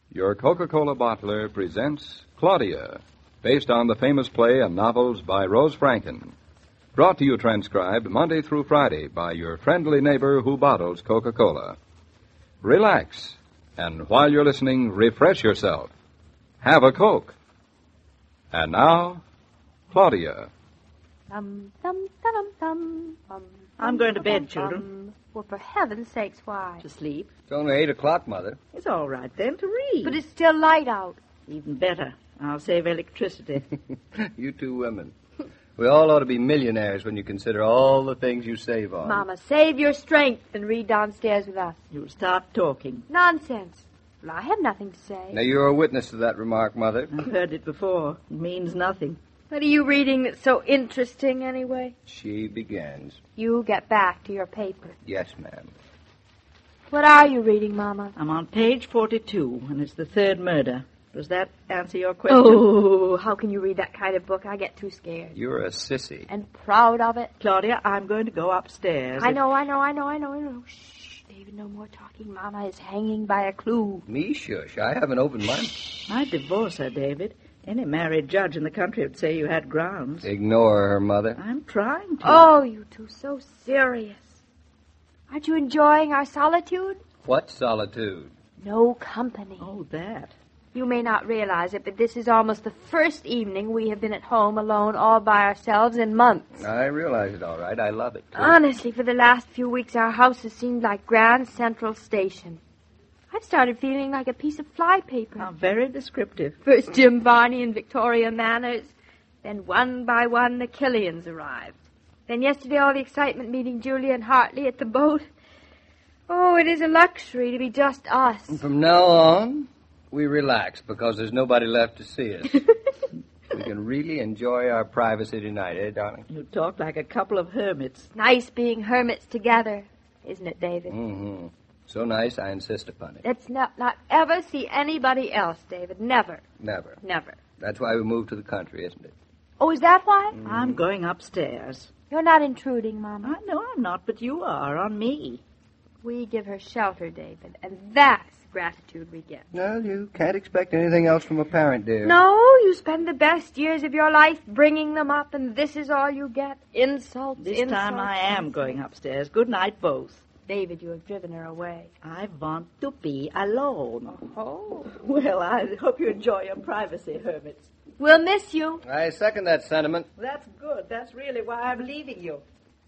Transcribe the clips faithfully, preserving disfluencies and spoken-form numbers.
Your Coca-Cola bottler presents Claudia, based on the famous play and novels by Rose Franken. Brought to you transcribed Monday through Friday by your friendly neighbor who bottles Coca-Cola. Relax, and while you're listening, refresh yourself. Have a Coke. And now, Claudia. Thum, thum, thum, thum, thum, I'm going to bed, thum, children. thum. Well, for heaven's sakes, why? To sleep. It's only eight o'clock, Mother. It's all right, then, to read. But it's still light out. Even better. I'll save electricity. You two women. We all ought to be millionaires when you consider all the things you save on. Mama, save your strength and read downstairs with us. You'll start talking. Nonsense. Well, I have nothing to say. Now, you're a witness to that remark, Mother. I've heard it before. It means nothing. What are you reading that's so interesting, anyway? She begins. You get back to your paper. Yes, ma'am. What are you reading, Mama? I'm on page forty-two, and it's the third murder. Does that answer your question? Oh, how can you read that kind of book? I get too scared. You're a sissy. And proud of it. Claudia, I'm going to go upstairs. I know, I know, I know, I know, I know. Shh, David, no more talking. Mama is hanging by a clue. Me, shush. I haven't opened mine. I'd divorce her, David. Any married judge in the country would say you had grounds. Ignore her, Mother. I'm trying to. Oh, you two, so serious. Aren't you enjoying our solitude? What solitude? No company. Oh, that. You may not realize it, but this is almost the first evening we have been at home alone all by ourselves in months. I realize it all right. I love it, too. Honestly, for the last few weeks, our house has seemed like Grand Central Station. I've started feeling like a piece of flypaper. How very descriptive. First Jim Varney and Victoria Manners. Then one by one the Killians arrived. Then yesterday all the excitement meeting Julia and Hartley at the boat. Oh, it is a luxury to be just us. And from now on, we relax because there's nobody left to see us. We can really enjoy our privacy tonight, eh, darling? You talk like a couple of hermits. Nice being hermits together, isn't it, David? Mm-hmm. So nice, I insist upon it. Let's not, not ever see anybody else, David. Never. Never. Never. That's why we moved to the country, isn't it? Oh, is that why? Mm. I'm going upstairs. You're not intruding, Mama. I know I'm not, but you are on me. We give her shelter, David, and that's gratitude we get. Well, you can't expect anything else from a parent, dear. No, you spend the best years of your life bringing them up, and this is all you get. Insults, This insults, time I am insults. going upstairs. Good night, both. David, you have driven her away. I want to be alone. Oh. Well, I hope you enjoy your privacy, hermits. We'll miss you. I second that sentiment. That's good. That's really why I'm leaving you.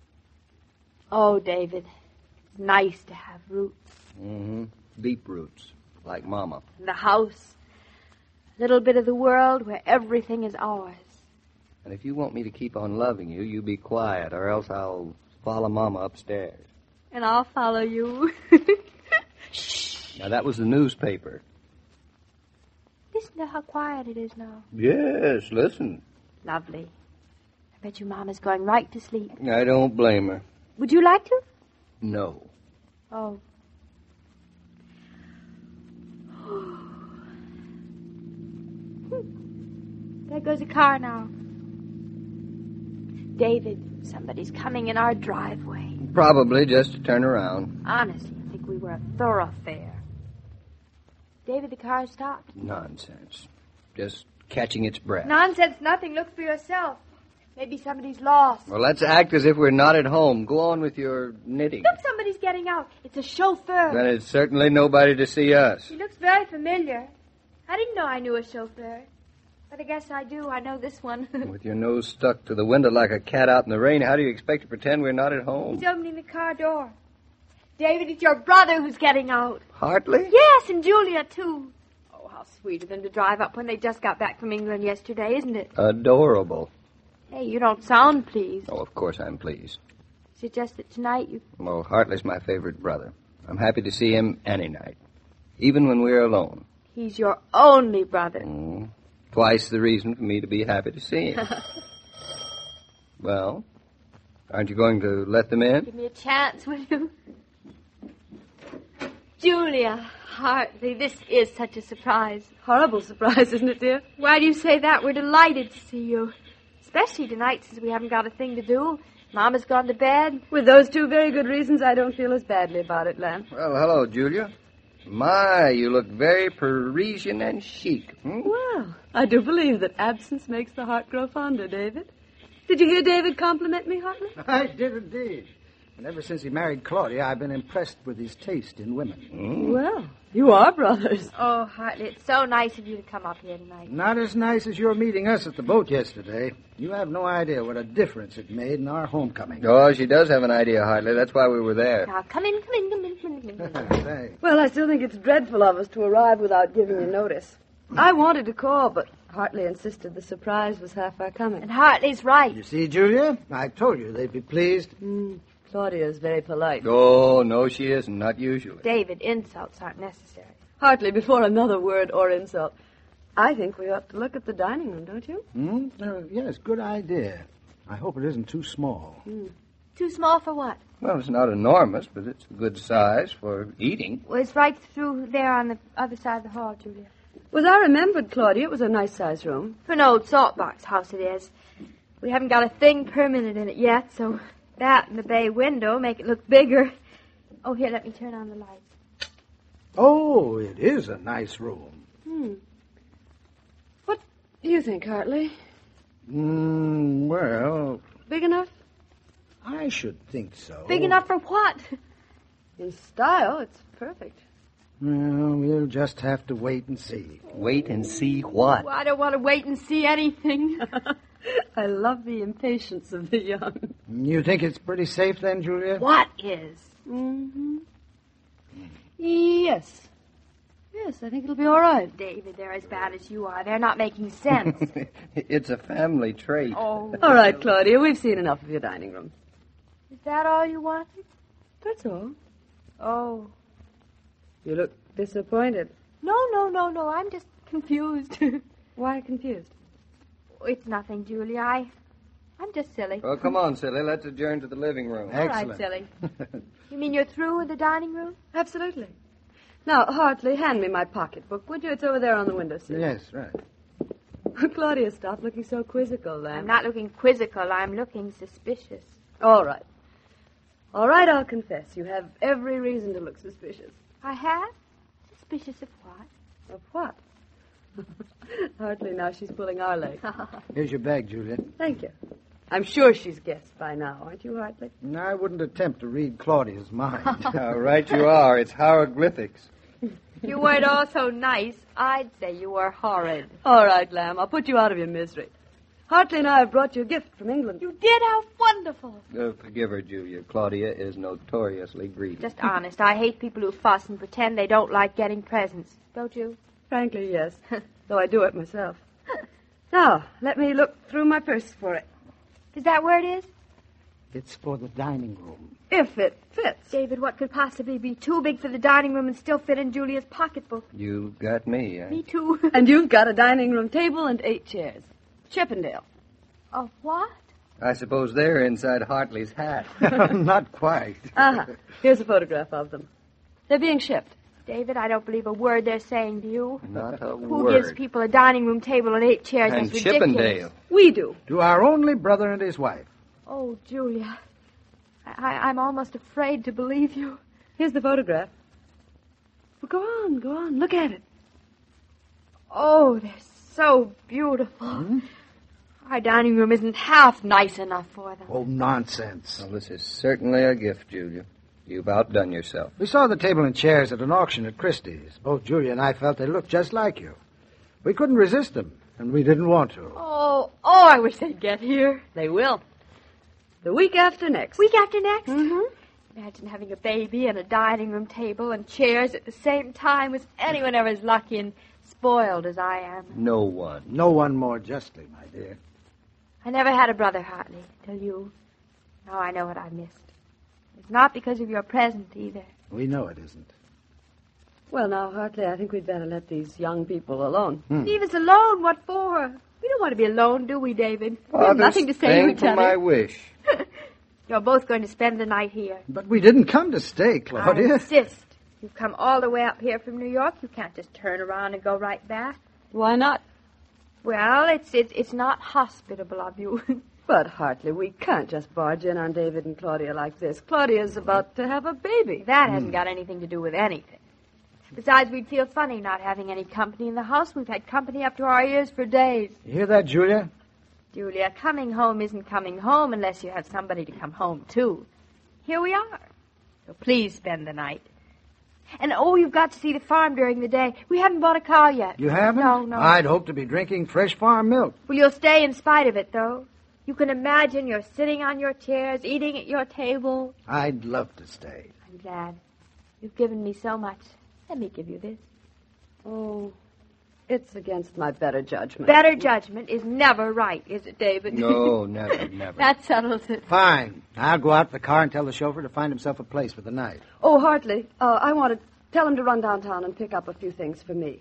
Oh, David, it's nice to have roots. Mm-hmm. Deep roots, like Mama. The house. A little bit of the world where everything is ours. And if you want me to keep on loving you, you be quiet, or else I'll follow Mama upstairs. And I'll follow you. Shh. Now, that was the newspaper. Listen to how quiet it is now. Yes, listen. Lovely. I bet your Mama's going right to sleep. I don't blame her. Would you like to? No. Oh. There goes a car now. David, somebody's coming in our driveway. Probably just to turn around. Honestly, I think we were a thoroughfare. David, the car stopped. Nonsense. Just catching its breath. Nonsense, nothing. Look for yourself. Maybe somebody's lost. Well, let's act as if we're not at home. Go on with your knitting. Look, somebody's getting out. It's a chauffeur. Then it's certainly nobody to see us. He looks very familiar. I didn't know I knew a chauffeur. But I guess I do. I know this one. With your nose stuck to the window like a cat out in the rain, how do you expect to pretend we're not at home? He's opening the car door. David, it's your brother who's getting out. Hartley? Yes, and Julia, too. Oh, how sweet of them to drive up when they just got back from England yesterday, isn't it? Adorable. Hey, you don't sound pleased. Oh, of course I'm pleased. Is it just that tonight you... Well, Hartley's my favorite brother. I'm happy to see him any night, even when we're alone. He's your only brother. Mm. Twice the reason for me to be happy to see him. Well, aren't you going to let them in? Give me a chance, will you? Julia, Hartley, this is such a surprise. Horrible surprise, isn't it, dear? Why do you say that? We're delighted to see you. Especially tonight, since we haven't got a thing to do. Mama's gone to bed. With those two very good reasons, I don't feel as badly about it, Lan. Well, hello, Julia. My, you look very Parisian and chic. Hmm? Well, I do believe that absence makes the heart grow fonder, David. Did you hear David compliment me, Hartley? I did indeed. And ever since he married Claudia, I've been impressed with his taste in women. Hmm? Well, you are brothers. Oh, Hartley, it's so nice of you to come up here tonight. Not as nice as your meeting us at the boat yesterday. You have no idea what a difference it made in our homecoming. Oh, she does have an idea, Hartley. That's why we were there. Now, come in, come in, come in, come in, come in. Thanks. Well, I still think it's dreadful of us to arrive without giving you notice. I wanted to call, but Hartley insisted the surprise was half our coming. And Hartley's right. You see, Julia, I told you they'd be pleased. Mm, Claudia's very polite. Oh, no, she isn't. Not usually. David, insults aren't necessary. Hartley, before another word or insult, I think we ought to look at the dining room, don't you? Hmm? Uh, yes, good idea. I hope it isn't too small. Mm. Too small for what? Well, it's not enormous, but it's a good size for eating. Well, it's right through there on the other side of the hall, Julia. Was I remembered, Claudia, it was a nice-sized room. For an old saltbox house it is. We haven't got a thing permanent in it yet, so that and the bay window make it look bigger. Oh, here, let me turn on the lights. Oh, it is a nice room. Hmm. What do you think, Hartley? Mm, well, Big enough? I should think so. Big enough for what? In style, it's perfect. Well, we'll just have to wait and see. Wait and see what? Well, I don't want to wait and see anything. I love the impatience of the young. You think it's pretty safe then, Julia? What is? Mm-hmm. Yes. Yes, I think it'll be all right. David, they're as bad as you are. They're not making sense. It's a family trait. Oh. All right, Claudia, we've seen enough of your dining room. Is that all you wanted? That's all. Oh. You look disappointed. No, no, no, no. I'm just confused. Why confused? It's nothing, Julia. I, I'm just silly. Well, come on, silly. Let's adjourn to the living room. All right, Excellent. silly. You mean you're through with the dining room? Absolutely. Now, Hartley, hand me my pocketbook, would you? It's over there on the windowsill. Yes, right. Claudia, stop looking so quizzical, then. I'm not looking quizzical. I'm looking suspicious. All right. All right, I'll confess. You have every reason to look suspicious. I have? Suspicious of what? Of what? Hartley, now she's pulling our leg. Here's your bag, Julia. Thank you. I'm sure she's guessed by now, aren't you, Hartley? I wouldn't attempt to read Claudia's mind. All right, you are. It's hieroglyphics. If you weren't all so nice, I'd say you were horrid. All right, Lamb, I'll put you out of your misery. Hartley and I have brought you a gift from England. You did? How wonderful. Uh, forgive her, Julia. Claudia is notoriously greedy. Just honest. I hate people who fuss and pretend they don't like getting presents. Don't you? Frankly, yes. Though I do it myself. Now, let me look through my purse for it. Is that where it is? It's for the dining room. If it fits. David, what could possibly be too big for the dining room and still fit in Julia's pocketbook? You got me. Eh? Me too. And you've got a dining room table and eight chairs. Chippendale. Of what? I suppose they're inside Hartley's hat. Not quite. Uh-huh. Here's a photograph of them. They're being shipped. David, I don't believe a word they're saying, do you? Not a Who word. gives people a dining room table and eight chairs? And That's ridiculous. Chippendale. We do. To our only brother and his wife. Oh, Julia. I, I'm almost afraid to believe you. Here's the photograph. Well, go on, go on. Look at it. Oh, they're so beautiful. Hmm? Our dining room isn't half nice enough for them. Oh, nonsense. Well, this is certainly a gift, Julia. You've outdone yourself. We saw the table and chairs at an auction at Christie's. Both Julia and I felt they looked just like you. We couldn't resist them, and we didn't want to. Oh, oh, I wish they'd get here. They will. The week after next. Week after next? Mm-hmm. Imagine having a baby and a dining room table and chairs at the same time. Was anyone ever as lucky and spoiled as I am? No one. No one more justly, my dear. I never had a brother, Hartley, till you. Now I know what I missed. It's not because of your present, either. We know it isn't. Well, now, Hartley, I think we'd better let these young people alone. Hmm. Leave us alone. What for? We don't want to be alone, do we, David? we have Father's nothing to say to thing each for other. my wish. You're both going to spend the night here. But we didn't come to stay, I Claudia. insist. You've come all the way up here from New York. You can't just turn around and go right back. Why not? Well, it's it's, it's not hospitable of you. But, Hartley, we can't just barge in on David and Claudia like this. Claudia's about to have a baby. That hasn't got anything to do with anything. Besides, we'd feel funny not having any company in the house. We've had company up to our ears for days. You hear that, Julia? Julia, coming home isn't coming home unless you have somebody to come home to. Here we are. So please spend the night. And, oh, you've got to see the farm during the day. We haven't bought a car yet. You haven't? No, no. I'd hope to be drinking fresh farm milk. Well, you'll stay in spite of it, though. You can imagine you're sitting on your chairs, eating at your table. I'd love to stay. I'm glad. You've given me so much. Let me give you this. Oh, it's against my better judgment. Better judgment is never right, is it, David? No, never, never. That settles it. Fine. I'll go out to the car and tell the chauffeur to find himself a place for the night. Oh, Hartley, uh, I want to tell him to run downtown and pick up a few things for me.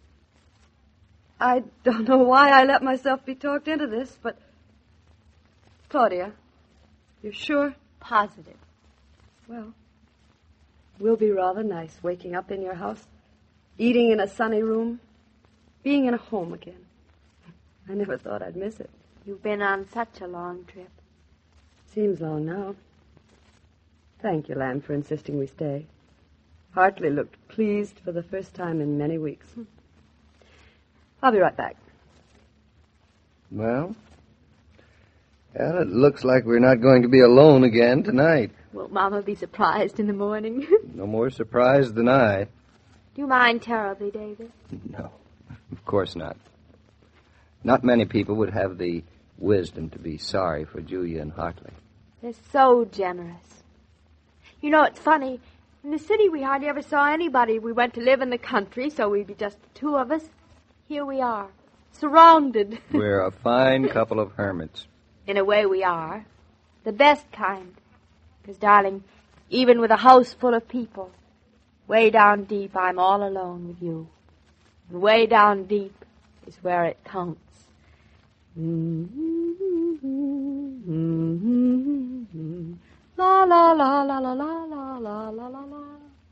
I don't know why I let myself be talked into this, but... Claudia, you're sure? Positive. Well, will be rather nice waking up in your house, eating in a sunny room, being in a home again. I never thought I'd miss it. You've been on such a long trip. Seems long now. Thank you, Lamb, for insisting we stay. Hartley looked pleased for the first time in many weeks. I'll be right back. Well, well, it looks like we're not going to be alone again tonight. Won't Mama be surprised in the morning? No more surprised than I. Do you mind terribly, David? No, of course not. Not many people would have the wisdom to be sorry for Julia and Hartley. They're so generous. You know, it's funny. In the city, we hardly ever saw anybody. We went to live in the country, so we'd be just the two of us. Here we are, surrounded. We're a fine couple of hermits. In a way, we are. The best kind. Because, darling, even with a house full of people, way down deep, I'm all alone with you. And way down deep is where it counts. La la la la la la la la la la la.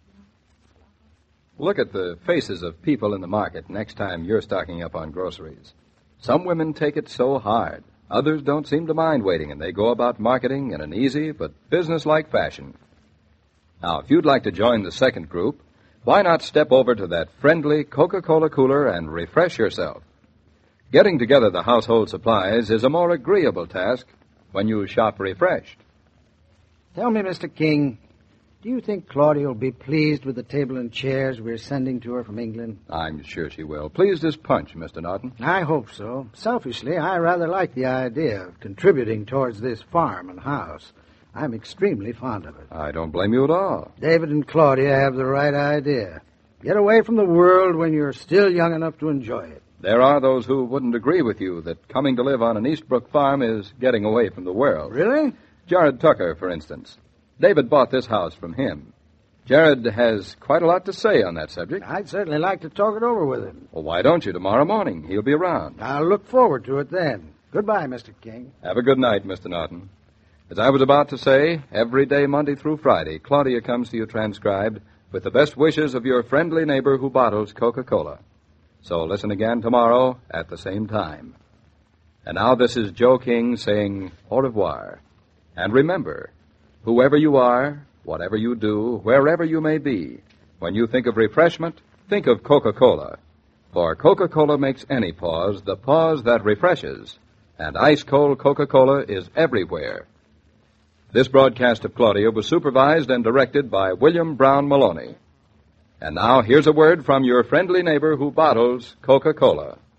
Look at the faces of people in the market next time you're stocking up on groceries. Some women take it so hard. Others don't seem to mind waiting, and they go about marketing in an easy but business-like fashion. Now, if you'd like to join the second group, why not step over to that friendly Coca-Cola cooler and refresh yourself? Getting together the household supplies is a more agreeable task when you shop refreshed. Tell me, Mister King, do you think Claudia will be pleased with the table and chairs we're sending to her from England? I'm sure she will. Pleased as punch, Mister Norton. I hope so. Selfishly, I rather like the idea of contributing towards this farm and house. I'm extremely fond of it. I don't blame you at all. David and Claudia have the right idea. Get away from the world when you're still young enough to enjoy it. There are those who wouldn't agree with you that coming to live on an Eastbrook farm is getting away from the world. Really? Jared Tucker, for instance. David bought this house from him. Jared has quite a lot to say on that subject. I'd certainly like to talk it over with him. Well, why don't you tomorrow morning? He'll be around. I'll look forward to it then. Goodbye, Mister King. Have a good night, Mister Norton. As I was about to say, every day, Monday through Friday, Claudia comes to you transcribed with the best wishes of your friendly neighbor who bottles Coca-Cola. So listen again tomorrow at the same time. And now this is Joe King saying au revoir. And remember, whoever you are, whatever you do, wherever you may be, when you think of refreshment, think of Coca-Cola. For Coca-Cola makes any pause the pause that refreshes. And ice-cold Coca-Cola is everywhere. This broadcast of Claudia was supervised and directed by William Brown Maloney. And now here's a word from your friendly neighbor who bottles Coca-Cola.